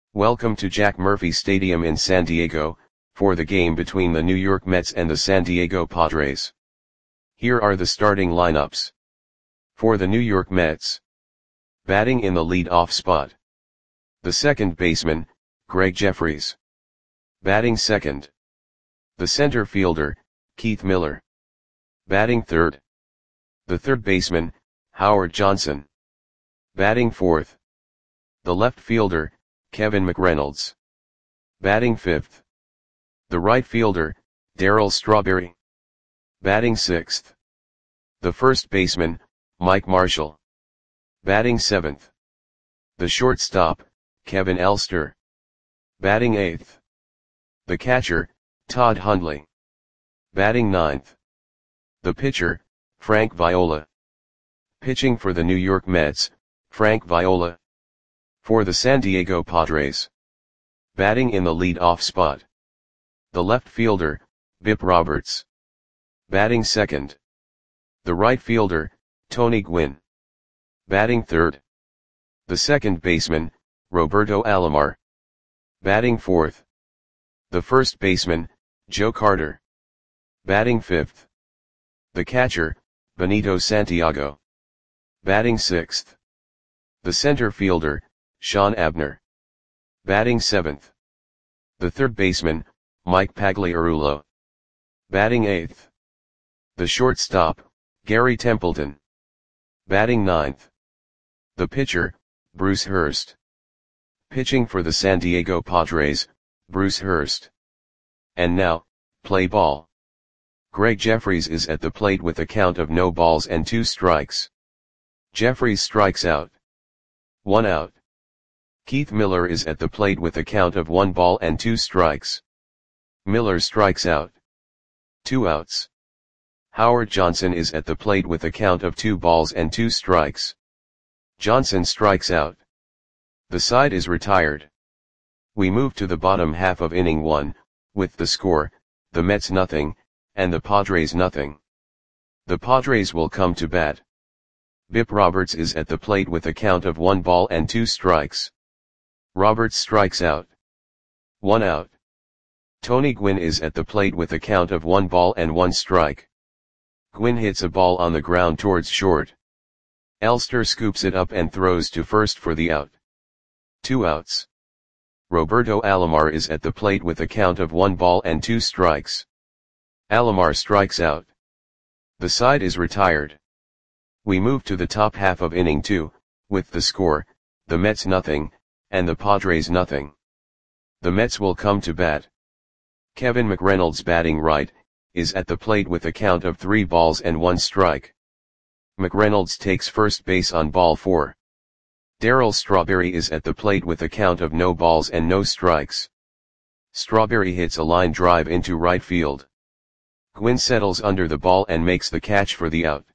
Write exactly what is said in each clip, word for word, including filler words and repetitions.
Welcome to Jack Murphy Stadium in San Diego, for the game between the New York Mets and the San Diego Padres. Here are the starting lineups. For the New York Mets. Batting in the lead-off spot. The second baseman, Gregg Jefferies. Batting second. The center fielder, Keith Miller. Batting third. The third baseman, Howard Johnson. Batting fourth. The left fielder, Kevin McReynolds. Batting fifth. The right fielder, Darryl Strawberry. Batting sixth. The first baseman, Mike Marshall. Batting seventh. The shortstop, Kevin Elster. Batting eighth. The catcher, Todd Hundley. Batting ninth. The pitcher, Frank Viola. Pitching for the New York Mets, Frank Viola. For the San Diego Padres. Batting in the lead-off spot. The left fielder, Bip Roberts. Batting second. The right fielder, Tony Gwynn. Batting third. The second baseman, Roberto Alomar. Batting fourth. The first baseman, Joe Carter. Batting fifth. The catcher, Benito Santiago. Batting sixth. The center fielder, Sean Abner. Batting seventh. The third baseman, Mike Pagliarulo. Batting eighth. The shortstop, Gary Templeton. Batting ninth. The pitcher, Bruce Hurst. Pitching for the San Diego Padres, Bruce Hurst. And now, play ball. Gregg Jefferies is at the plate with a count of no balls and two strikes. Jefferies strikes out. One out. Keith Miller is at the plate with a count of one ball and two strikes. Miller strikes out. Two outs. Howard Johnson is at the plate with a count of two balls and two strikes. Johnson strikes out. The side is retired. We move to the bottom half of inning one, with the score, the Mets nothing, and the Padres nothing. The Padres will come to bat. Bip Roberts is at the plate with a count of one ball and two strikes. Roberts strikes out. One out. Tony Gwynn is at the plate with a count of one ball and one strike. Gwynn hits a ball on the ground towards short. Elster scoops it up and throws to first for the out. Two outs. Roberto Alomar is at the plate with a count of one ball and two strikes. Alomar strikes out. The side is retired. We move to the top half of inning two, with the score, the Mets nothing, and the Padres nothing. The Mets will come to bat. Kevin McReynolds batting right, is at the plate with a count of three balls and one strike. McReynolds takes first base on ball four. Darryl Strawberry is at the plate with a count of no balls and no strikes. Strawberry hits a line drive into right field. Gwynn settles under the ball and makes the catch for the out.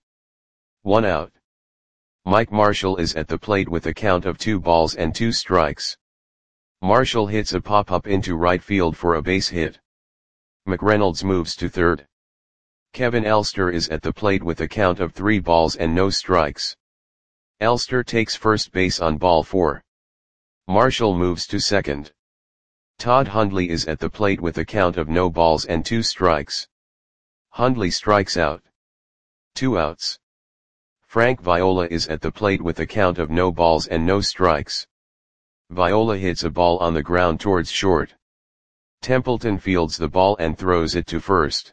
One out. Mike Marshall is at the plate with a count of two balls and two strikes. Marshall hits a pop-up into right field for a base hit. McReynolds moves to third. Kevin Elster is at the plate with a count of three balls and no strikes. Elster takes first base on ball four. Marshall moves to second. Todd Hundley is at the plate with a count of no balls and two strikes. Hundley strikes out. Two outs. Frank Viola is at the plate with a count of no balls and no strikes. Viola hits a ball on the ground towards short. Templeton fields the ball and throws it to first.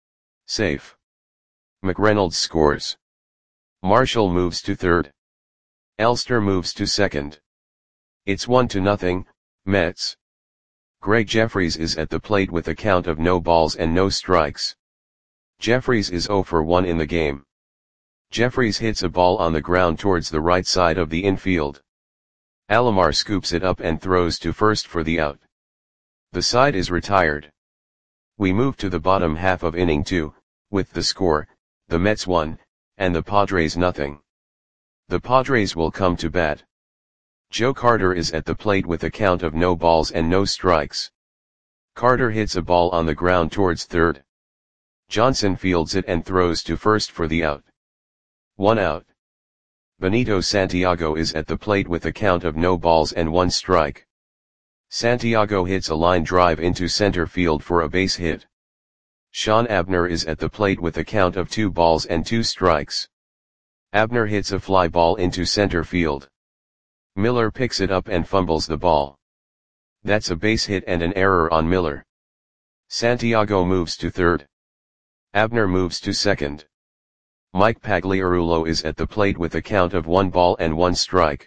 Safe. McReynolds scores. Marshall moves to third. Elster moves to second. It's one to nothing, Mets. Gregg Jefferies is at the plate with a count of no balls and no strikes. Jefferies is zero for one in the game. Jefferies hits a ball on the ground towards the right side of the infield. Alomar scoops it up and throws to first for the out. The side is retired. We move to the bottom half of inning two, with the score, the Mets one, and the Padres nothing. The Padres will come to bat. Joe Carter is at the plate with a count of no balls and no strikes. Carter hits a ball on the ground towards third. Johnson fields it and throws to first for the out. One out. Benito Santiago is at the plate with a count of no balls and one strike. Santiago hits a line drive into center field for a base hit. Sean Abner is at the plate with a count of two balls and two strikes. Abner hits a fly ball into center field. Miller picks it up and fumbles the ball. That's a base hit and an error on Miller. Santiago moves to third. Abner moves to second. Mike Pagliarulo is at the plate with a count of one ball and one strike.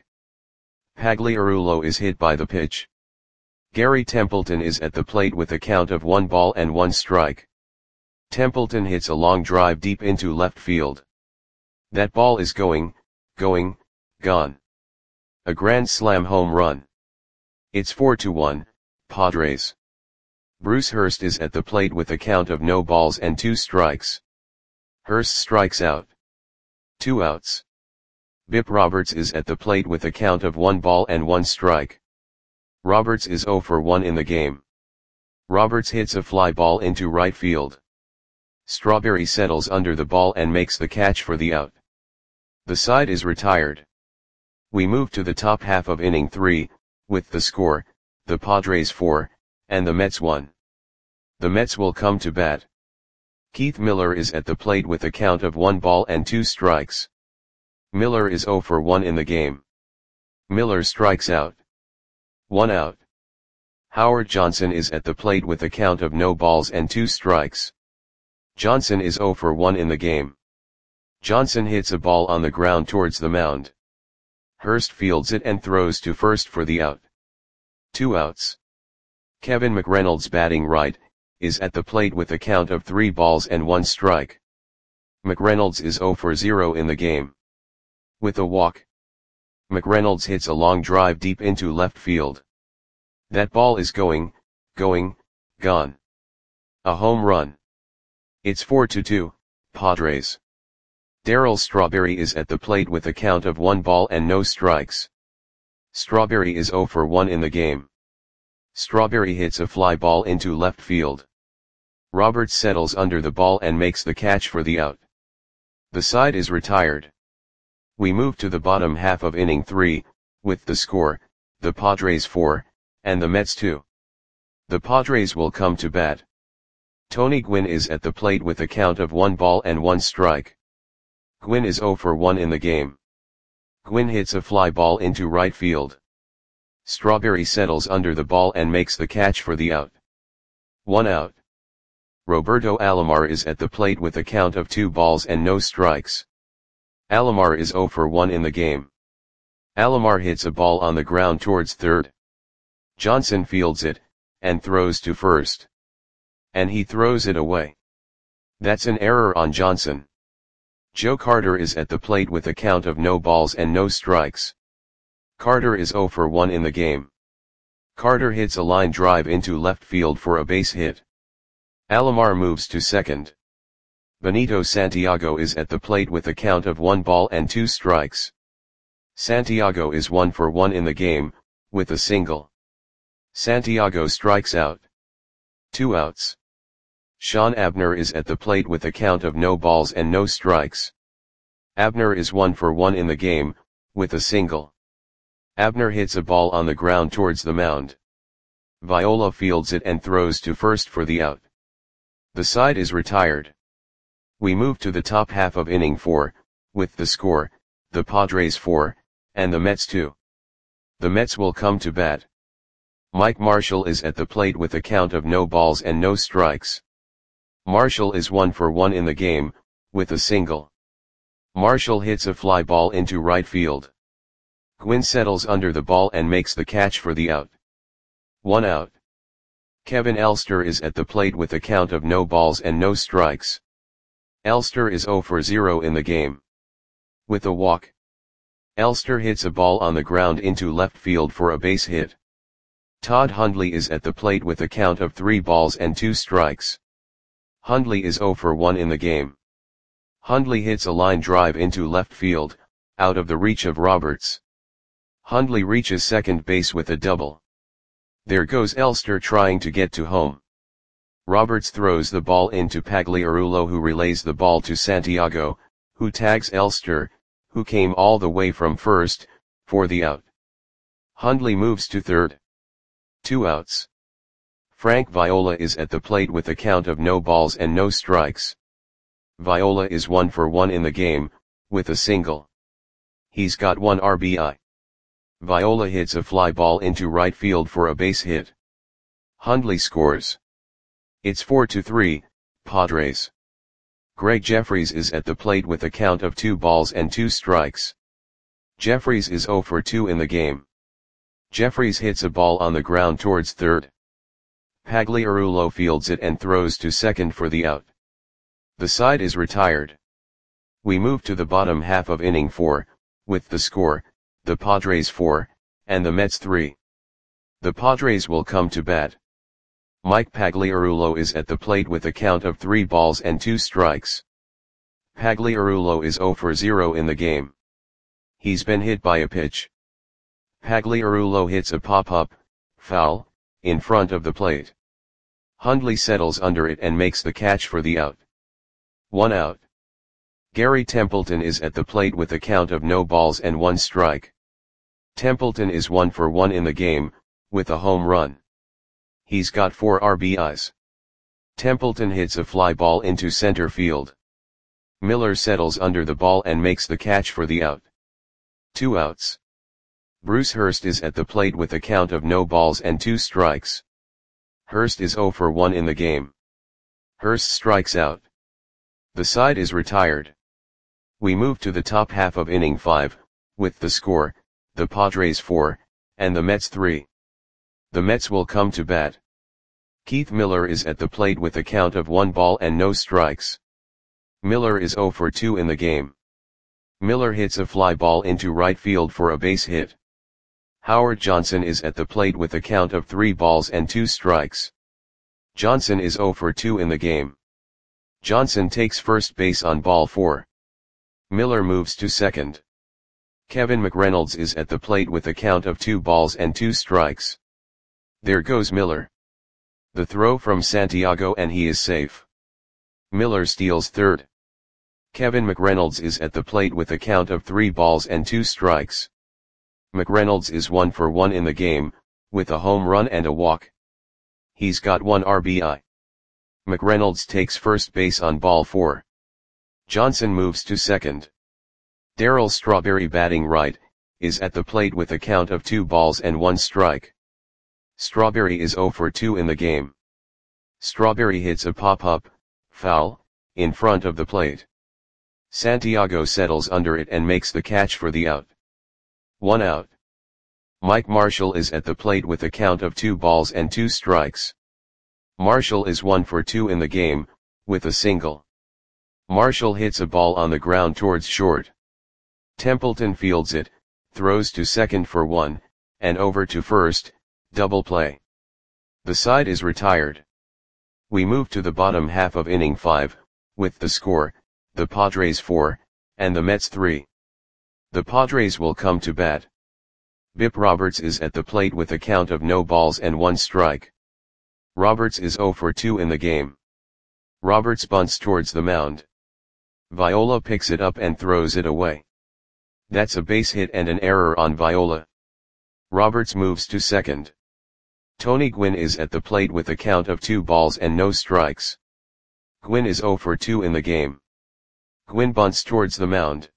Pagliarulo is hit by the pitch. Gary Templeton is at the plate with a count of one ball and one strike. Templeton hits a long drive deep into left field. That ball is going, going, gone. A grand slam home run. It's four to one, Padres. Bruce Hurst is at the plate with a count of no balls and two strikes. Hurst strikes out. Two outs. Bip Roberts is at the plate with a count of one ball and one strike. Roberts is zero for one in the game. Roberts hits a fly ball into right field. Strawberry settles under the ball and makes the catch for the out. The side is retired. We move to the top half of inning three, with the score, the Padres four, and the Mets one. The Mets will come to bat. Keith Miller is at the plate with a count of one ball and two strikes. Miller is zero for one in the game. Miller strikes out. One out. Howard Johnson is at the plate with a count of no balls and two strikes. Johnson is zero for one in the game. Johnson hits a ball on the ground towards the mound. Hurst fields it and throws to first for the out. Two outs. Kevin McReynolds, batting right, is at the plate with a count of three balls and one strike. McReynolds is zero for zero in the game. With a walk. McReynolds hits a long drive deep into left field. That ball is going, going, gone. A home run. It's four to two, Padres. Darryl Strawberry is at the plate with a count of one ball and no strikes. Strawberry is zero for one in the game. Strawberry hits a fly ball into left field. Roberts settles under the ball and makes the catch for the out. The side is retired. We move to the bottom half of inning three, with the score, the Padres four, and the Mets two. The Padres will come to bat. Tony Gwynn is at the plate with a count of one ball and one strike. Gwynn is zero for one in the game. Gwynn hits a fly ball into right field. Strawberry settles under the ball and makes the catch for the out. One out. Roberto Alomar is at the plate with a count of two balls and no strikes. Alomar is zero for one in the game. Alomar hits a ball on the ground towards third. Johnson fields it, and throws to first. And he throws it away. That's an error on Johnson. Joe Carter is at the plate with a count of no balls and no strikes. Carter is zero for one in the game. Carter hits a line drive into left field for a base hit. Alomar moves to second. Benito Santiago is at the plate with a count of one ball and two strikes. Santiago is one for one in the game, with a single. Santiago strikes out. Two outs. Sean Abner is at the plate with a count of no balls and no strikes. Abner is one for one in the game, with a single. Abner hits a ball on the ground towards the mound. Viola fields it and throws to first for the out. The side is retired. We move to the top half of inning four, with the score, the Padres four, and the Mets two. The Mets will come to bat. Mike Marshall is at the plate with a count of no balls and no strikes. Marshall is one for one in the game, with a single. Marshall hits a fly ball into right field. Gwynn settles under the ball and makes the catch for the out. One out. Kevin Elster is at the plate with a count of no balls and no strikes. Elster is zero for zero in the game. With a walk. Elster hits a ball on the ground into left field for a base hit. Todd Hundley is at the plate with a count of three balls and two strikes. Hundley is zero for one in the game. Hundley hits a line drive into left field, out of the reach of Roberts. Hundley reaches second base with a double. There goes Elster trying to get to home. Roberts throws the ball into Pagliarulo, who relays the ball to Santiago, who tags Elster, who came all the way from first, for the out. Hundley moves to third. Two outs. Frank Viola is at the plate with a count of no balls and no strikes. Viola is one for one in the game, with a single. He's got one R B I. Viola hits a fly ball into right field for a base hit. Hundley scores. It's four to three, Padres. Greg Jefferies is at the plate with a count of two balls and two strikes. Jefferies is zero for two in the game. Jefferies hits a ball on the ground towards third. Pagliarulo fields it and throws to second for the out. The side is retired. We move to the bottom half of inning four, with the score, the Padres four, and the Mets three. The Padres will come to bat. Mike Pagliarulo is at the plate with a count of three balls and two strikes. Pagliarulo is zero for zero in the game. He's been hit by a pitch. Pagliarulo hits a pop-up, foul, in front of the plate. Hundley settles under it and makes the catch for the out. One out. Gary Templeton is at the plate with a count of no balls and one strike. Templeton is one for one in the game, with a home run. He's got four R B Is. Templeton hits a fly ball into center field. Miller settles under the ball and makes the catch for the out. Two outs. Bruce Hurst is at the plate with a count of no balls and two strikes. Hurst is zero for one in the game. Hurst strikes out. The side is retired. We move to the top half of inning five, with the score, the Padres four, and the Mets three. The Mets will come to bat. Keith Miller is at the plate with a count of one ball and no strikes. Miller is zero for two in the game. Miller hits a fly ball into right field for a base hit. Howard Johnson is at the plate with a count of three balls and two strikes. Johnson is zero for two in the game. Johnson takes first base on ball four. Miller moves to second. Kevin McReynolds is at the plate with a count of two balls and two strikes. There goes Miller. The throw from Santiago and he is safe. Miller steals third. Kevin McReynolds is at the plate with a count of three balls and two strikes. McReynolds is one for one in the game, with a home run and a walk. He's got one R B I. McReynolds takes first base on ball four. Johnson moves to second. Darryl Strawberry, batting right, is at the plate with a count of two balls and one strike. Strawberry is zero for two in the game. Strawberry hits a pop-up, foul, in front of the plate. Santiago settles under it and makes the catch for the out. One out. Mike Marshall is at the plate with a count of two balls and two strikes. Marshall is one for two in the game, with a single. Marshall hits a ball on the ground towards short. Templeton fields it, throws to second for one, and over to first, double play. The side is retired. We move to the bottom half of inning five, with the score, the Padres four, and the Mets three. The Padres will come to bat. Bip Roberts is at the plate with a count of no balls and one strike. Roberts is zero for two in the game. Roberts bunts towards the mound. Viola picks it up and throws it away. That's a base hit and an error on Viola. Roberts moves to second. Tony Gwynn is at the plate with a count of two balls and no strikes. Gwynn is zero for two in the game. Gwynn bunts towards the mound.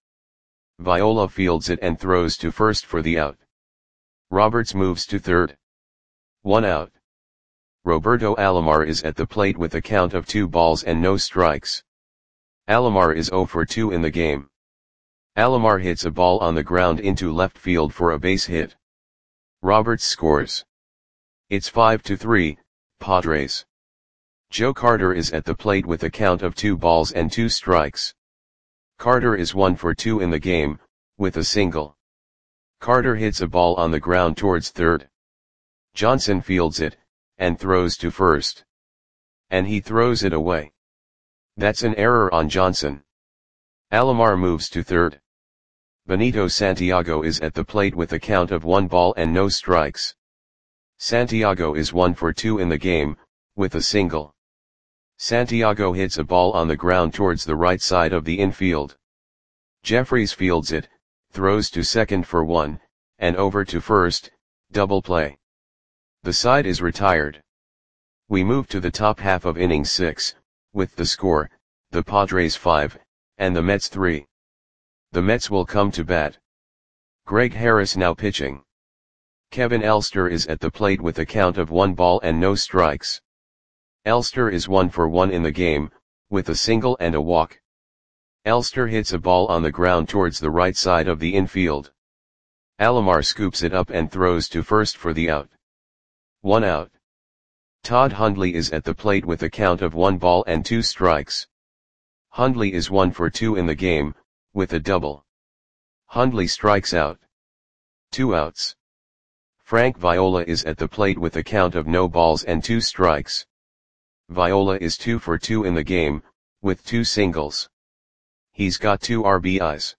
Viola fields it and throws to first for the out. Roberts moves to third. One out. Roberto Alomar is at the plate with a count of two balls and no strikes. Alomar is zero for two in the game. Alomar hits a ball on the ground into left field for a base hit. Roberts scores. It's five to three, Padres. Joe Carter is at the plate with a count of two balls and two strikes. Carter is one for two in the game, with a single. Carter hits a ball on the ground towards third. Johnson fields it, and throws to first. And he throws it away. That's an error on Johnson. Alomar moves to third. Benito Santiago is at the plate with a count of one ball and no strikes. Santiago is one for two in the game, with a single. Santiago hits a ball on the ground towards the right side of the infield. Jefferies fields it, throws to second for one, and over to first, double play. The side is retired. We move to the top half of inning six, with the score, the Padres five, and the Mets three. The Mets will come to bat. Greg Harris now pitching. Kevin Elster is at the plate with a count of one ball and no strikes. Elster is one for one in the game, with a single and a walk. Elster hits a ball on the ground towards the right side of the infield. Alomar scoops it up and throws to first for the out. One out. Todd Hundley is at the plate with a count of one ball and two strikes. Hundley is one for two in the game, with a double. Hundley strikes out. Two outs. Frank Viola is at the plate with a count of no balls and two strikes. Viola is two for two in the game, with two singles. He's got two R B Is.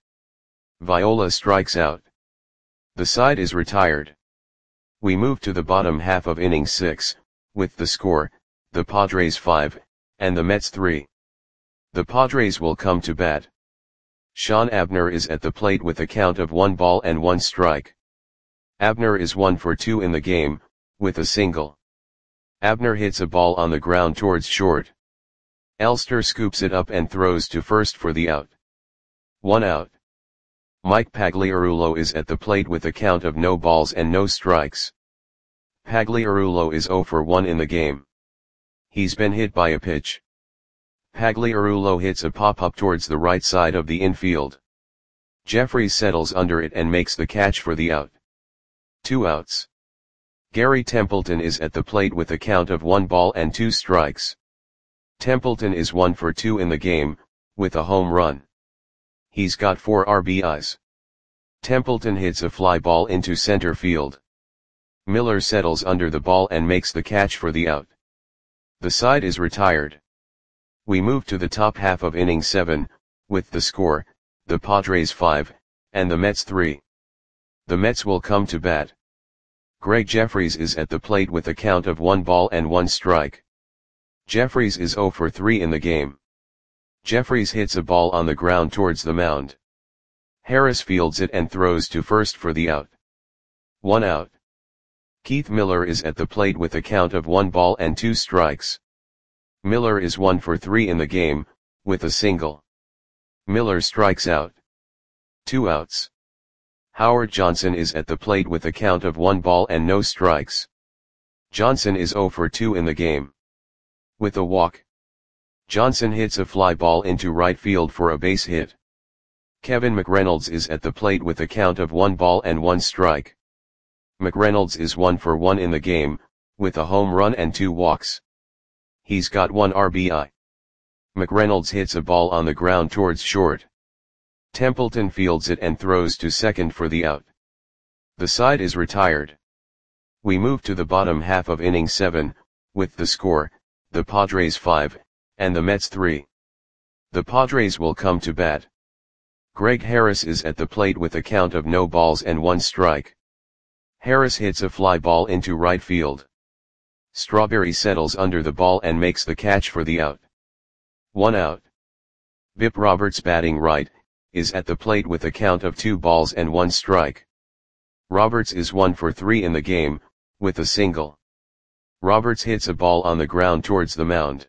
Viola strikes out. The side is retired. We move to the bottom half of inning six, with the score, the Padres five, and the Mets three. The Padres will come to bat. Sean Abner is at the plate with a count of one ball and one strike. Abner is one for two in the game, with a single. Abner hits a ball on the ground towards short. Elster scoops it up and throws to first for the out. One out. Mike Pagliarulo is at the plate with a count of no balls and no strikes. Pagliarulo is zero for one in the game. He's been hit by a pitch. Pagliarulo hits a pop-up towards the right side of the infield. Jeffries settles under it and makes the catch for the out. Two outs. Gary Templeton is at the plate with a count of one ball and two strikes. Templeton is one for two in the game, with a home run. He's got four R B Is. Templeton hits a fly ball into center field. Miller settles under the ball and makes the catch for the out. The side is retired. We move to the top half of inning seven, with the score, the Padres five, and the Mets three. The Mets will come to bat. Greg Jeffries is at the plate with a count of one ball and one strike. Jeffries is zero for three in the game. Jeffries hits a ball on the ground towards the mound. Harris fields it and throws to first for the out. One out. Keith Miller is at the plate with a count of one ball and two strikes. Miller is one for three in the game, with a single. Miller strikes out. Two outs. Howard Johnson is at the plate with a count of one ball and no strikes. Johnson is zero for two in the game. With a walk. Johnson hits a fly ball into right field for a base hit. Kevin McReynolds is at the plate with a count of one ball and one strike. McReynolds is one for one in the game, with a home run and two walks. He's got one R B I. McReynolds hits a ball on the ground towards short. Templeton fields it and throws to second for the out. The side is retired. We move to the bottom half of inning seven, with the score, the Padres five, and the Mets three. The Padres will come to bat. Greg Harris is at the plate with a count of no balls and one strike. Harris hits a fly ball into right field. Strawberry settles under the ball and makes the catch for the out. One out. Bip Roberts, batting right, is at the plate with a count of two balls and one strike. Roberts is one for three in the game, with a single. Roberts hits a ball on the ground towards the mound.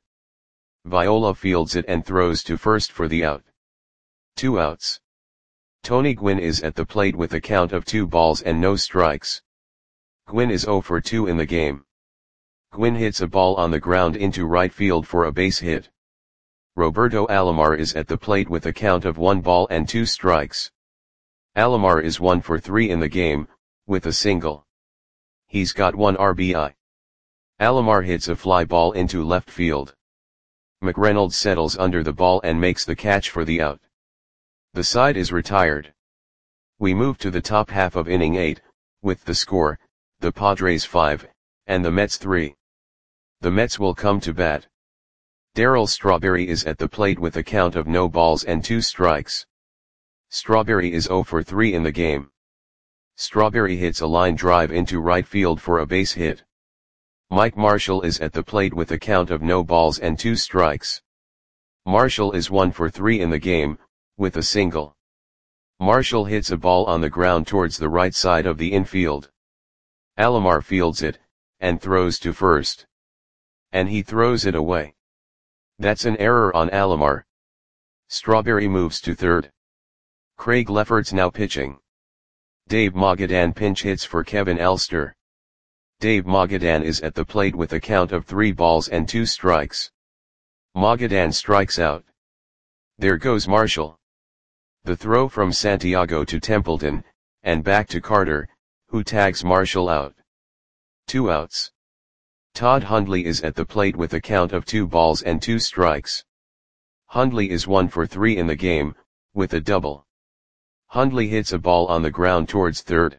Viola fields it and throws to first for the out. Two outs. Tony Gwynn is at the plate with a count of two balls and no strikes. Gwynn is zero for two in the game. Gwynn hits a ball on the ground into right field for a base hit. Roberto Alomar is at the plate with a count of one ball and two strikes. Alomar is one for three in the game, with a single. He's got one R B I. Alomar hits a fly ball into left field. McReynolds settles under the ball and makes the catch for the out. The side is retired. We move to the top half of inning eight, with the score, the Padres five, and the Mets three. The Mets will come to bat. Darryl Strawberry is at the plate with a count of no balls and two strikes. Strawberry is zero for three in the game. Strawberry hits a line drive into right field for a base hit. Mike Marshall is at the plate with a count of no balls and two strikes. Marshall is one for three in the game, with a single. Marshall hits a ball on the ground towards the right side of the infield. Alomar fields it, and throws to first. And he throws it away. That's an error on Alomar. Strawberry moves to third. Craig Lefferts now pitching. Dave Mogadan pinch hits for Kevin Elster. Dave Mogadan is at the plate with a count of three balls and two strikes. Mogadan strikes out. There goes Marshall. The throw from Santiago to Templeton, and back to Carter, who tags Marshall out. Two outs. Todd Hundley is at the plate with a count of two balls and two strikes. Hundley is one for three in the game, with a double. Hundley hits a ball on the ground towards third.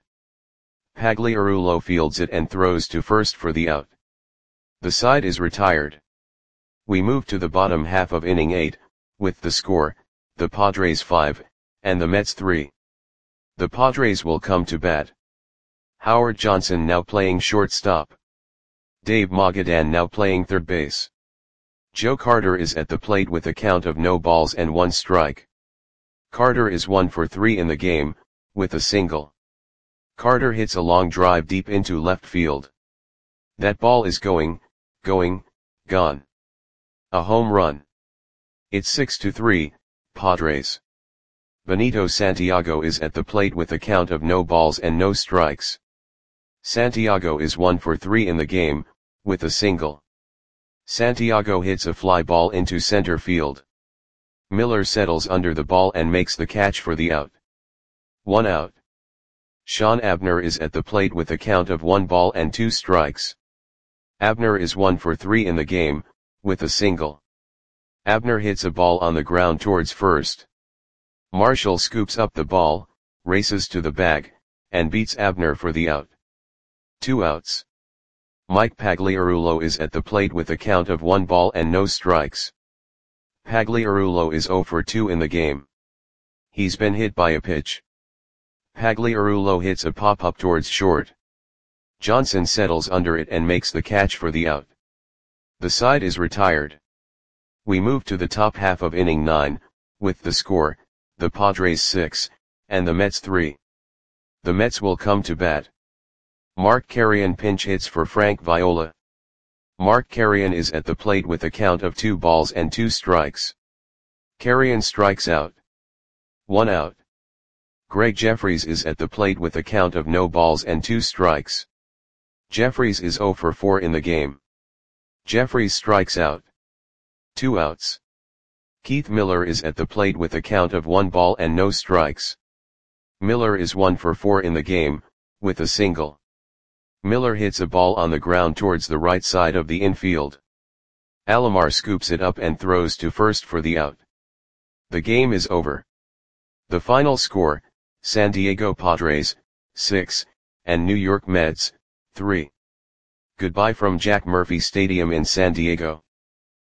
Pagliarulo fields it and throws to first for the out. The side is retired. We move to the bottom half of inning eight, with the score, the Padres five, and the Mets three. The Padres will come to bat. Howard Johnson now playing shortstop. Dave Mogadan now playing third base. Joe Carter is at the plate with a count of no balls and one strike. Carter is one for three in the game, with a single. Carter hits a long drive deep into left field. That ball is going, going, gone. A home run. It's six to three, Padres. Benito Santiago is at the plate with a count of no balls and no strikes. Santiago is one for three in the game, with a single. Santiago hits a fly ball into center field. Miller settles under the ball and makes the catch for the out. One out. Sean Abner is at the plate with a count of one ball and two strikes. Abner is one for three in the game, with a single. Abner hits a ball on the ground towards first. Marshall scoops up the ball, races to the bag, and beats Abner for the out. Two outs. Mike Pagliarulo is at the plate with a count of one ball and no strikes. Pagliarulo is zero for two in the game. He's been hit by a pitch. Pagliarulo hits a pop-up towards short. Johnson settles under it and makes the catch for the out. The side is retired. We move to the top half of inning nine, with the score, the Padres six, and the Mets three. The Mets will come to bat. Mark Carrion pinch hits for Frank Viola. Mark Carrion is at the plate with a count of two balls and two strikes. Carrion strikes out. One out. Greg Jeffries is at the plate with a count of no balls and two strikes. Jeffries is zero for four in the game. Jeffries strikes out. Two outs. Keith Miller is at the plate with a count of one ball and no strikes. Miller is one for four in the game, with a single. Miller hits a ball on the ground towards the right side of the infield. Alomar scoops it up and throws to first for the out. The game is over. The final score, San Diego Padres, six, and New York Mets, three. Goodbye from Jack Murphy Stadium in San Diego.